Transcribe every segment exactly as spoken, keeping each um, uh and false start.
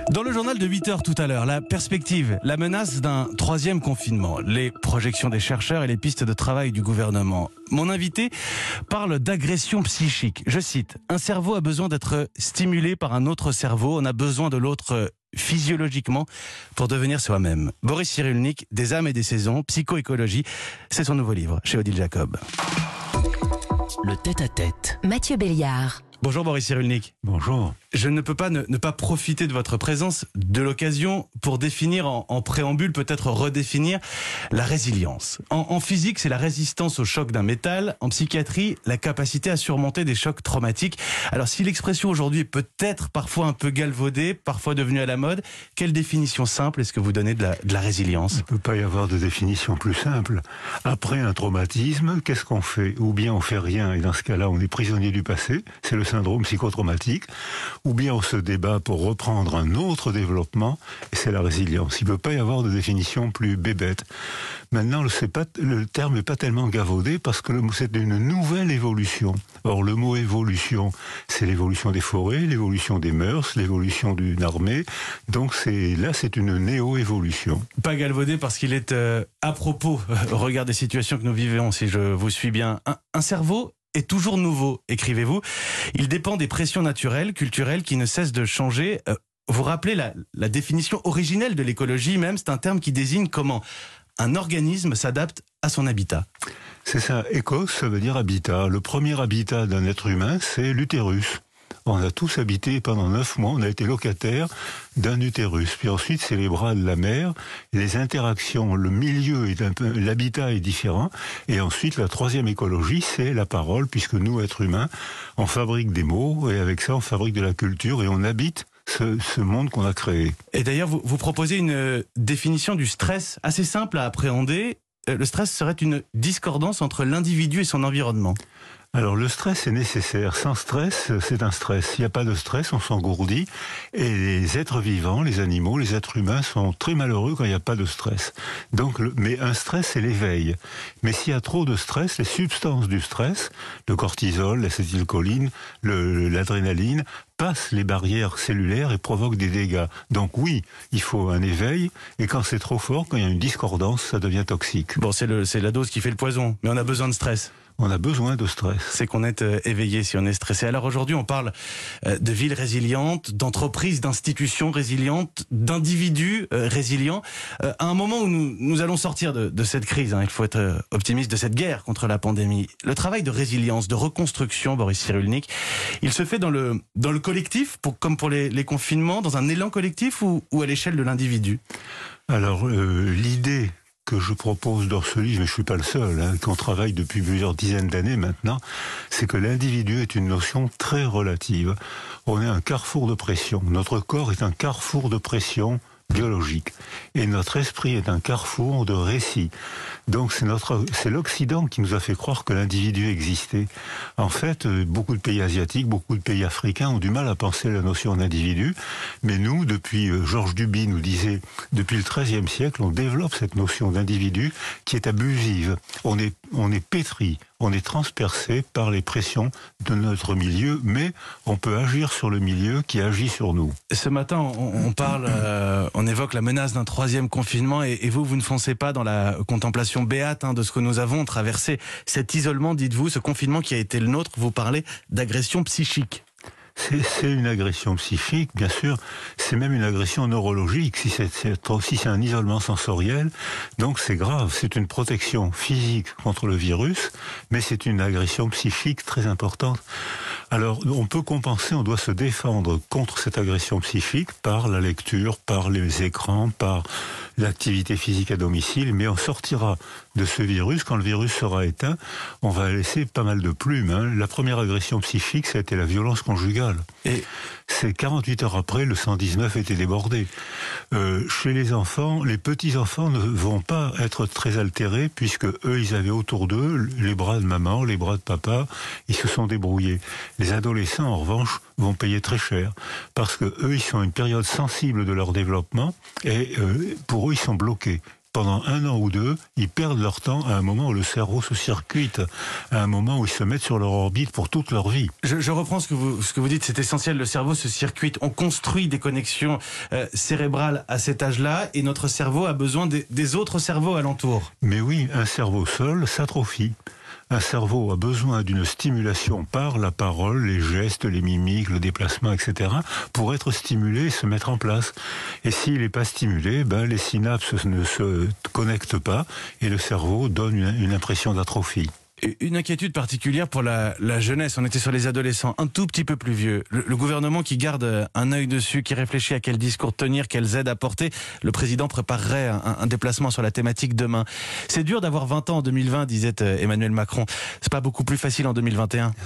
Dans le journal de huit heures tout à l'heure, la perspective, la menace d'un troisième confinement, les projections des chercheurs et les pistes de travail du gouvernement. Mon invité parle d'agression psychique. Je cite, « Un cerveau a besoin d'être stimulé par un autre cerveau. On a besoin de l'autre physiologiquement pour devenir soi-même. » Boris Cyrulnik, Des âmes et des saisons, psychoécologie, c'est son nouveau livre chez Odile Jacob. Le tête-à-tête. Mathieu Béliard. Bonjour Boris Cyrulnik. Bonjour. Je ne peux pas ne, ne pas profiter de votre présence, de l'occasion, pour définir en, en préambule, peut-être redéfinir la résilience. En, en physique, c'est la résistance au choc d'un métal. En psychiatrie, la capacité à surmonter des chocs traumatiques. Alors si l'expression aujourd'hui est peut-être parfois un peu galvaudée, parfois devenue à la mode, quelle définition simple est-ce que vous donnez de la, de la résilience ? Il ne peut pas y avoir de définition plus simple. Après un traumatisme, qu'est-ce qu'on fait ? Ou bien on fait rien, et dans ce cas-là, on est prisonnier du passé. C'est le syndrome psychotraumatique, ou bien on se débat pour reprendre un autre développement, et c'est la résilience. Il ne peut pas y avoir de définition plus bébête. Maintenant, le, pas, le terme n'est pas tellement gavaudé parce que c'est une nouvelle évolution. Or, le mot évolution, c'est l'évolution des forêts, l'évolution des mœurs, l'évolution d'une armée. Donc c'est, là, c'est une néo-évolution. Pas galvaudé parce qu'il est euh, à propos, euh, au regard des situations que nous vivons, si je vous suis bien. Un, un cerveau est toujours nouveau, écrivez-vous. Il dépend des pressions naturelles, culturelles qui ne cessent de changer. Euh, vous rappelez la, la définition originelle de l'écologie même, c'est un terme qui désigne comment un organisme s'adapte à son habitat. C'est ça, écos, ça veut dire habitat. Le premier habitat d'un être humain, c'est l'utérus. On a tous habité pendant neuf mois, on a été locataire d'un utérus. Puis ensuite, c'est les bras de la mère, les interactions, le milieu, est un peu, l'habitat est différent. Et ensuite, la troisième écologie, c'est la parole, puisque nous, êtres humains, on fabrique des mots, et avec ça, on fabrique de la culture, et on habite ce, ce monde qu'on a créé. Et d'ailleurs, vous, vous proposez une définition du stress assez simple à appréhender. Le stress serait une discordance entre l'individu et son environnement. Alors le stress est nécessaire. Sans stress, c'est un stress. S'il n'y a pas de stress, on s'engourdit. Et les êtres vivants, les animaux, les êtres humains sont très malheureux quand il n'y a pas de stress. Donc, le, mais un stress, c'est l'éveil. Mais s'il y a trop de stress, les substances du stress, le cortisol, l'acétylcholine, le, l'adrénaline, passent les barrières cellulaires et provoquent des dégâts. Donc oui, il faut un éveil. Et quand c'est trop fort, quand il y a une discordance, ça devient toxique. Bon, c'est, le, c'est la dose qui fait le poison. Mais on a besoin de stress. On a besoin de stress. C'est qu'on est euh, éveillé si on est stressé. Alors aujourd'hui, on parle euh, de villes résilientes, d'entreprises, d'institutions résilientes, d'individus euh, résilients. Euh, à un moment où nous, nous allons sortir de, de cette crise, hein, il faut être euh, optimiste, de cette guerre contre la pandémie. Le travail de résilience, de reconstruction, Boris Cyrulnik, il se fait dans le, dans le collectif, pour, comme pour les, les confinements, dans un élan collectif ou, ou à l'échelle de l'individu ? Alors, euh, l'idée que je propose dans ce livre, mais je suis pas le seul, hein, qu'on travaille depuis plusieurs dizaines d'années maintenant, c'est que l'individu est une notion très relative. On est un carrefour de pression. Notre corps est un carrefour de pression biologique. Et notre esprit est un carrefour de récits. Donc c'est notre, c'est l'Occident qui nous a fait croire que l'individu existait. En fait, beaucoup de pays asiatiques, beaucoup de pays africains ont du mal à penser la notion d'individu. Mais nous, depuis, Georges Duby nous disait, depuis le treizième siècle, on développe cette notion d'individu qui est abusive. On est, on est pétri. On est transpercé par les pressions de notre milieu, mais on peut agir sur le milieu qui agit sur nous. Ce matin, on, on parle, euh, on évoque la menace d'un troisième confinement, et, et vous, vous ne foncez pas dans la contemplation béate hein, de ce que nous avons traversé. Cet isolement, dites-vous, ce confinement qui a été le nôtre, vous parlez d'agression psychique. C'est, c'est une agression psychique, bien sûr. C'est même une agression neurologique, si c'est, c'est, si c'est un isolement sensoriel. Donc c'est grave. C'est une protection physique contre le virus, mais c'est une agression psychique très importante. Alors, on peut compenser, on doit se défendre contre cette agression psychique par la lecture, par les écrans, par l'activité physique à domicile, mais on sortira de ce virus. Quand le virus sera éteint, on va laisser pas mal de plumes. Hein. La première agression psychique, ça a été la violence conjugale. Et c'est quarante-huit heures après, le cent dix-neuf était débordé. Euh, chez les enfants, les petits-enfants ne vont pas être très altérés, puisque eux, ils avaient autour d'eux les bras de maman, les bras de papa, ils se sont débrouillés. Les adolescents, en revanche, vont payer très cher, parce que eux, ils sont à une période sensible de leur développement, et euh, pour eux, ils sont bloqués. pendant un an ou deux, ils perdent leur temps à un moment où le cerveau se circuite, à un moment où ils se mettent sur leur orbite pour toute leur vie. Je, je reprends ce que vous, ce que vous dites, c'est essentiel, le cerveau se circuite, on construit des connexions euh, cérébrales à cet âge-là, et notre cerveau a besoin des, des autres cerveaux alentour. Mais oui, un cerveau seul s'atrophie. Un cerveau a besoin d'une stimulation par la parole, les gestes, les mimiques, le déplacement, et cetera, pour être stimulé et se mettre en place. Et s'il n'est pas stimulé, ben, les synapses ne se connectent pas et le cerveau donne une, une impression d'atrophie. Une inquiétude particulière pour la, la jeunesse. On était sur les adolescents, un tout petit peu plus vieux. Le, le gouvernement qui garde un œil dessus, qui réfléchit à quel discours tenir, quelles aides apporter. Le président préparerait un, un déplacement sur la thématique demain. C'est dur d'avoir vingt ans en deux mille vingt, disait Emmanuel Macron. C'est pas beaucoup plus facile en deux mille vingt et un?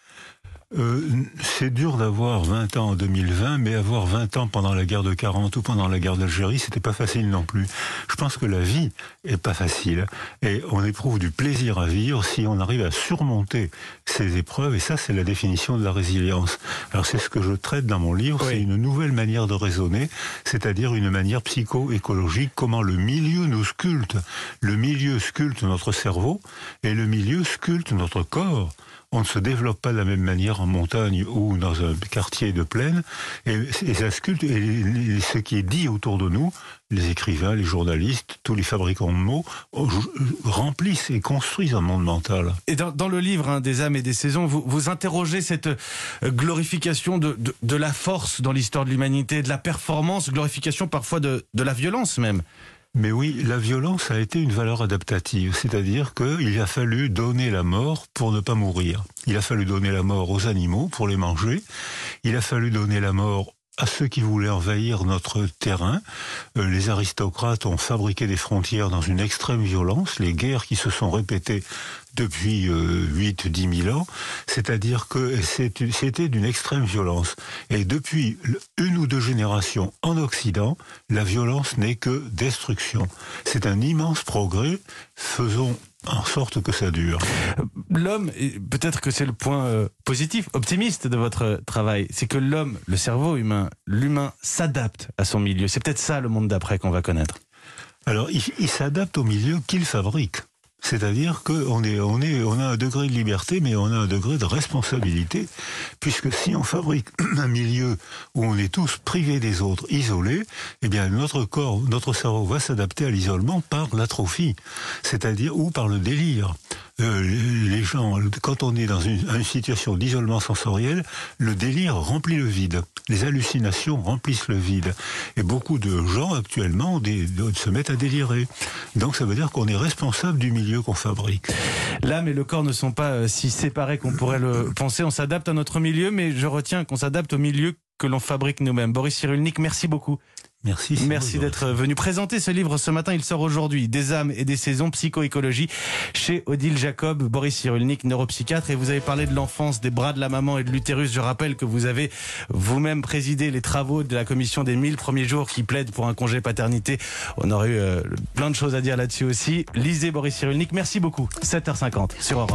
Euh, c'est dur d'avoir vingt ans en deux mille vingt, mais avoir vingt ans pendant la guerre de quarante ou pendant la guerre d'Algérie, c'était pas facile non plus. Je pense que la vie est pas facile et on éprouve du plaisir à vivre si on arrive à surmonter ces épreuves, et ça, c'est la définition de la résilience. Alors c'est ce que je traite dans mon livre, oui. C'est une nouvelle manière de raisonner, c'est-à-dire une manière psycho-écologique, comment le milieu nous sculpte. Le milieu sculpte notre cerveau et le milieu sculpte notre corps. On ne se développe pas de la même manière en montagne ou dans un quartier de plaine, et, et ça sculpte, et, et ce qui est dit autour de nous, les écrivains, les journalistes, tous les fabricants de mots, remplissent et construisent un monde mental. Et dans, dans le livre hein, des âmes et des saisons, vous, vous interrogez cette glorification de, de, de la force dans l'histoire de l'humanité, de la performance, glorification parfois de, de la violence même. Mais oui, la violence a été une valeur adaptative, c'est-à-dire qu'il a fallu donner la mort pour ne pas mourir. Il a fallu donner la mort aux animaux pour les manger, il a fallu donner la mort à ceux qui voulaient envahir notre terrain. Euh, les aristocrates ont fabriqué des frontières dans une extrême violence, les guerres qui se sont répétées depuis euh, huit à dix mille ans, c'est-à-dire que c'était d'une extrême violence. Et depuis une ou deux générations en Occident, la violence n'est que destruction. C'est un immense progrès, faisons en sorte que ça dure. L'homme, peut-être que c'est le point euh, positif, optimiste de votre travail, c'est que l'homme, le cerveau humain, l'humain s'adapte à son milieu. C'est peut-être ça le monde d'après qu'on va connaître. Alors, il, il s'adapte au milieu qu'il fabrique. C'est-à-dire qu'on est, on est, on a un degré de liberté, mais on a un degré de responsabilité, puisque si on fabrique un milieu où on est tous privés des autres, isolés, eh bien notre corps, notre cerveau va s'adapter à l'isolement par l'atrophie, c'est-à-dire ou par le délire. Euh, les gens, quand on est dans une, une situation d'isolement sensoriel, le délire remplit le vide. Les hallucinations remplissent le vide. Et beaucoup de gens actuellement des, de, se mettent à délirer. Donc ça veut dire qu'on est responsable du milieu qu'on fabrique. L'âme et le corps ne sont pas euh, si séparés qu'on pourrait le penser. On s'adapte à notre milieu, mais je retiens qu'on s'adapte au milieu que l'on fabrique nous-mêmes. Boris Cyrulnik, merci beaucoup. Merci. Merci d'être venu présenter ce livre ce matin. Il sort aujourd'hui, Des âmes et des saisons, psychoécologie, chez Odile Jacob. Boris Cyrulnik, neuropsychiatre. Et vous avez parlé de l'enfance, des bras de la maman et de l'utérus. Je rappelle que vous avez vous-même présidé les travaux de la commission des mille premiers jours qui plaide pour un congé paternité. On aurait eu euh, plein de choses à dire là-dessus aussi. Lisez Boris Cyrulnik. Merci beaucoup. sept heures cinquante sur Europe.